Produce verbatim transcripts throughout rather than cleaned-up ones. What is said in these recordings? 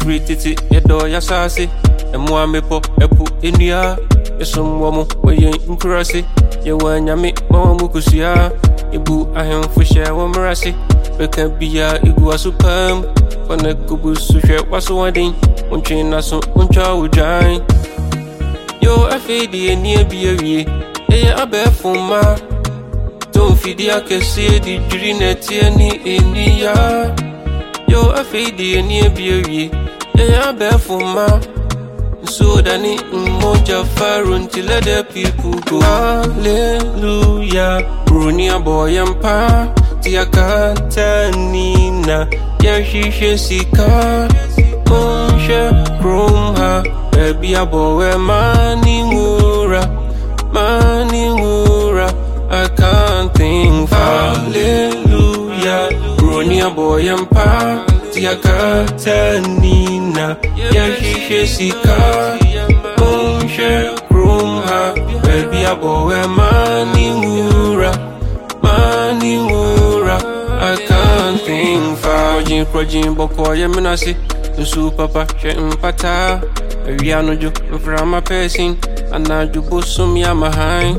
Security, your door, your sassy. And more me po, a put in the air. You're some woman where you ain't crassy. You want ya make mama mukusia. You boo, I am for share one mercy. We can be a igua superm. When a kubu sushi was one thing. One chain as one child giant. Yo, I fade the near beer. Eh, I bet for ma. Don't feed the ake see the dream at any India. Yo, I fade the near beer. Eh, I bet for ma. So that it moja farun till let the people go. Hallelujah. Brunia boy and pa. Tia Katanina. Yeah, she she sika. Monsha Kromha. Baby a boy mani wura. Mani wura. I can't think. Hallelujah. Brunia boy and pa. Tia Katanina. Yeah, she she sika. Monsha Kromha. Baby a boy mani wura. Mani wura. I can't think far. Jin projin boko ye menasi. Nsu papa she mpata. We are no ju from a person. Anaju busum ya mahain.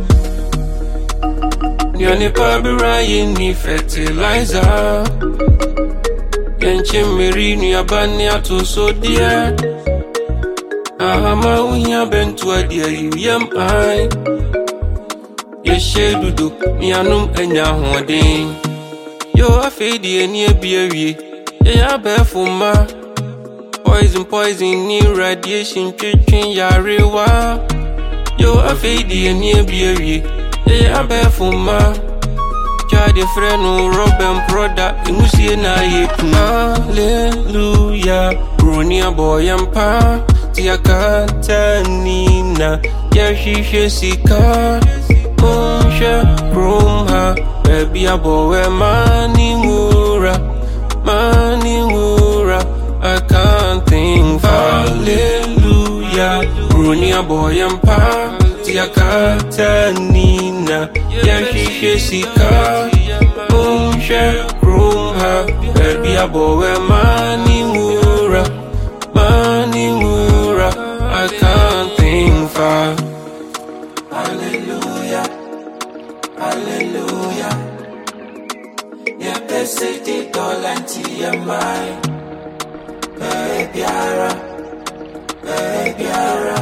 Nyani pabi rayin ni fertilizer. Yenche meri ni abani atu so dear. Ahama unya bentu adia yu yam ai. Yeshe dudu ni anum enya huadin. Yo afedi eni ebiyewie. Eya befuma. Poison poison ni radiation chichin yarewa. Yo afedi eni ebiyewie. Eya befuma. Chade freno Robin brother imusie na yeku. Hallelujah. Brunia boy and pa. Tia Katanina. Yeah, she she sika. Monsha Kromha. Baby a boy mani wura. Mani wura. I can't think. Hallelujah. Brunia boy and pa. Tia Katanina. Yeah, she she sika. Monsha Kromha. Baby a boy mani wura. Mani wura. I can't think far. Hallelujah. Hallelujah. Yeah, bese di dolanti ya mai. Baby ara. Baby ara.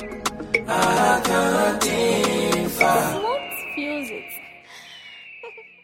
I can't think far. Let's fuse it.